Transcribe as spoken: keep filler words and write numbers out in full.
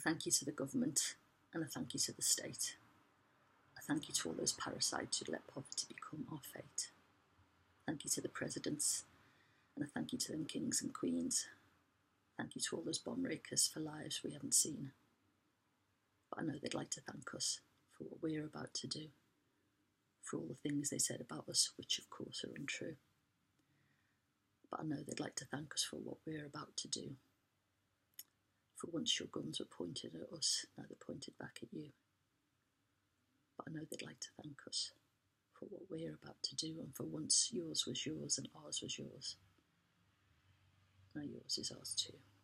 thank you to the government, and a thank you to the state. A thank you to all those parasites who let poverty become our fate. Thank you to the presidents, and a thank you to them kings and queens. Thank you to all those bomb rakers for lives we haven't seen. But I know they'd like to thank us for what we're about to do, for all the things they said about us, which of course are untrue. But I know they'd like to thank us for what we're about to do. For once your guns were pointed at us, now they're pointed back at you. But I know they'd like to thank us for what we're about to do, and for once yours was yours and ours was yours. Now yours is ours too.